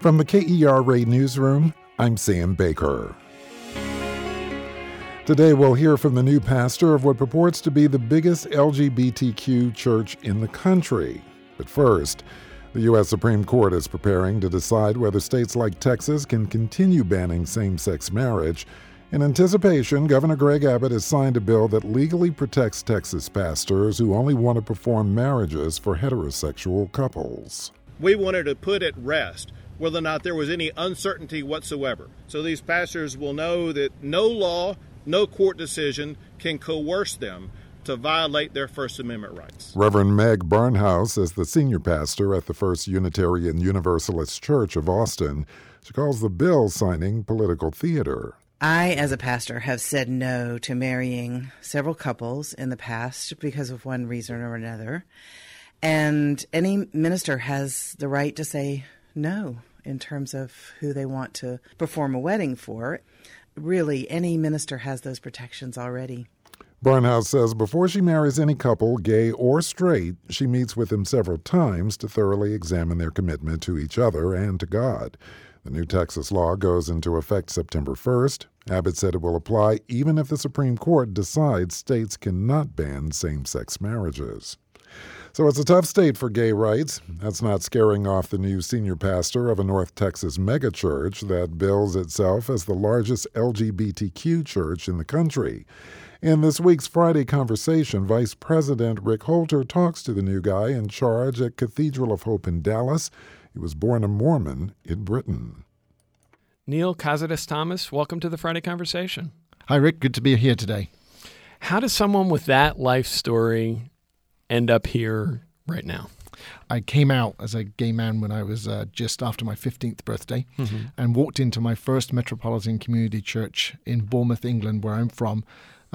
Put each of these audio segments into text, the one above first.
From the KERA Newsroom, I'm Sam Baker. Today we'll hear from the new pastor of what purports to be the biggest LGBTQ church in the country. But first, the U.S. Supreme Court is preparing to decide whether states like Texas can continue banning same-sex marriage. In anticipation, Governor Greg Abbott has signed a bill that legally protects Texas pastors who only want to perform marriages for heterosexual couples. We wanted to put at rest whether or not there was any uncertainty whatsoever. So these pastors will know that no law, no court decision can coerce them to violate their First Amendment rights. Reverend Meg Barnhouse is the senior pastor at the First Unitarian Universalist Church of Austin. She calls the bill signing political theater. I, as a pastor, have said no to marrying several couples in the past because of one reason or another. And any minister has the right to say no in terms of who they want to perform a wedding for. Really, any minister has those protections already. Barnhouse says before she marries any couple, gay or straight, she meets with them several times to thoroughly examine their commitment to each other and to God. The new Texas law goes into effect September 1st. Abbott said it will apply even if the Supreme Court decides states cannot ban same-sex marriages. So it's a tough state for gay rights. That's not scaring off the new senior pastor of a North Texas megachurch that bills itself as the largest LGBTQ church in the country. In this week's Friday Conversation, Vice President Rick Holter talks to the new guy in charge at Cathedral of Hope in Dallas. He was born a Mormon in Britain. Neil Cazares-Thomas, welcome to the Friday Conversation. Hi, Rick. Good to be here today. How does someone with that life story end up here right now? I came out as a gay man when I was just after my 15th birthday and walked into my first Metropolitan Community Church in Bournemouth, England, where I'm from,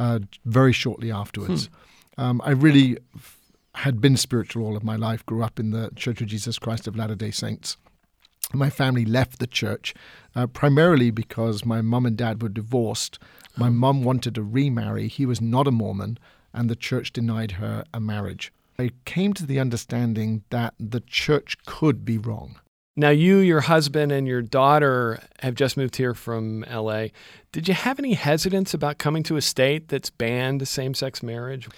very shortly afterwards. I really had been spiritual all of my life, grew up in the Church of Jesus Christ of Latter-day Saints. My family left the church primarily because my mum and dad were divorced. My mum wanted to remarry. He was not a Mormon, and the church denied her a marriage. I came to the understanding that the church could be wrong. Now, you, your husband, and your daughter have just moved here from L.A. Did you have any hesitance about coming to a state that's banned same-sex marriage?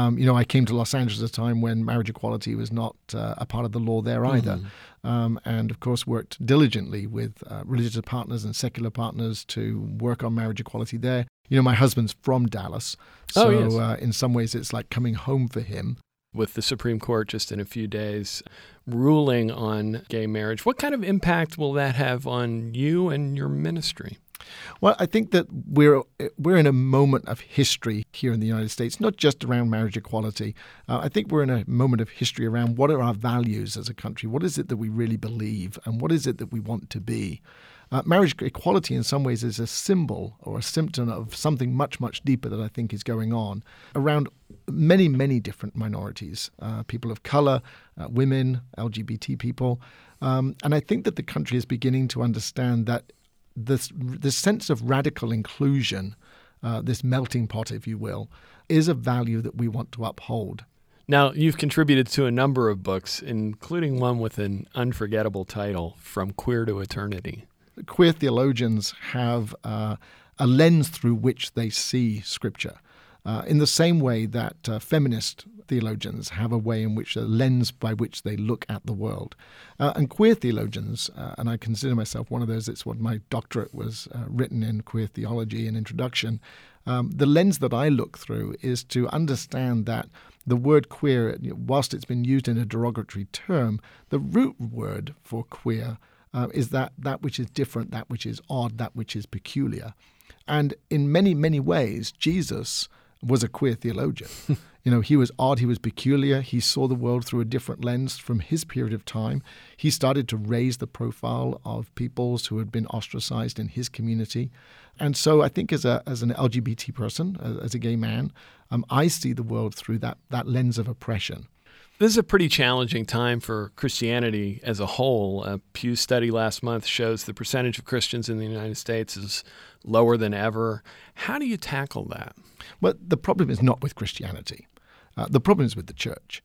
I came to Los Angeles at a time when marriage equality was not a part of the law there either. And, of course, worked diligently with religious partners and secular partners to work on marriage equality there. My husband's from Dallas, so yes. In some ways it's like coming home for him. With the Supreme Court just in a few days ruling on gay marriage, what kind of impact will that have on you and your ministry? Well, I think that we're in a moment of history here in the United States, not just around marriage equality. I think we're in a moment of history around what are our values as a country? What is it that we really believe? And what is it that we want to be? Marriage equality in some ways is a symbol or a symptom of something much, much deeper that I think is going on around many, many different minorities, people of color, women, LGBT people. And I think that the country is beginning to understand that this sense of radical inclusion, this melting pot, if you will, is a value that we want to uphold. Now, you've contributed to a number of books, including one with an unforgettable title, From Queer to Eternity. Queer theologians have a lens through which they see Scripture, in the same way that feminist theologians have a way in which a lens by which they look at the world. And queer theologians, and I consider myself one of those, it's what my doctorate was written in, queer theology and introduction. The lens that I look through is to understand that the word queer, whilst it's been used in a derogatory term, the root word for queer is that which is different, that which is odd, that which is peculiar. And in many, many ways, Jesus was a queer theologian. He was odd, he was peculiar, he saw the world through a different lens from his period of time. He started to raise the profile of peoples who had been ostracized in his community. And so I think as an LGBT person, as a gay man, I see the world through that lens of oppression. This is a pretty challenging time for Christianity as a whole. A Pew study last month shows the percentage of Christians in the United States is lower than ever. How do you tackle that? Well, the problem is not with Christianity. The problem is with the church.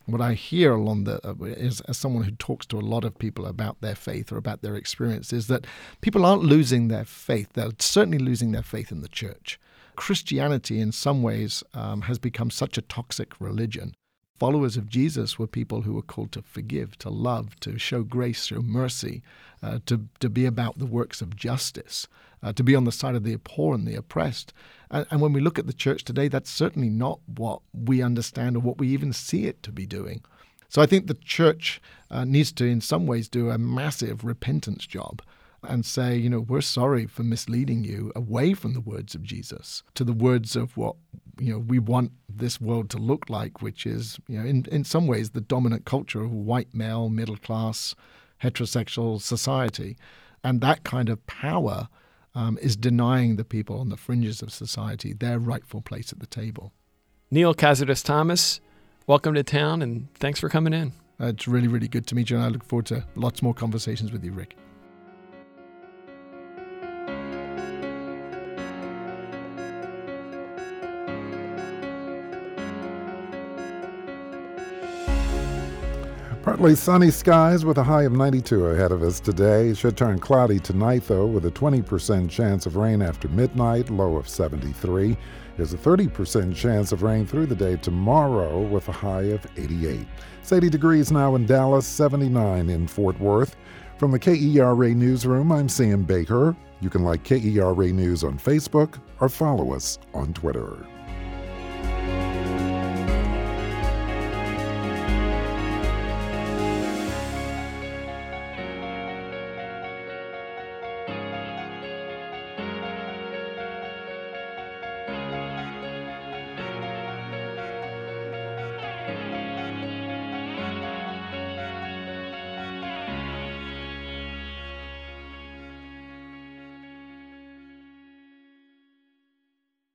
What I hear is, as someone who talks to a lot of people about their faith or about their experience, is that people aren't losing their faith. They're certainly losing their faith in the church. Christianity, in some ways, has become such a toxic religion. Followers of Jesus were people who were called to forgive, to love, to show grace, show mercy, to be about the works of justice, to be on the side of the poor and the oppressed. And when we look at the church today, that's certainly not what we understand or what we even see it to be doing. So I think the church needs to, in some ways, do a massive repentance job and say, we're sorry for misleading you away from the words of Jesus to the words of what, we want this world to look like, which is, in some ways, the dominant culture of white male, middle class, heterosexual society. And that kind of power is denying the people on the fringes of society their rightful place at the table. Neal Cazares Thomas, welcome to town, and thanks for coming in. It's really, really good to meet you, and I look forward to lots more conversations with you, Rick. Partly sunny skies with a high of 92 ahead of us today. It should turn cloudy tonight, though, with a 20% chance of rain after midnight, low of 73. There's a 30% chance of rain through the day tomorrow with a high of 88. It's 80 degrees now in Dallas, 79 in Fort Worth. From the KERA Newsroom, I'm Sam Baker. You can like KERA News on Facebook or follow us on Twitter.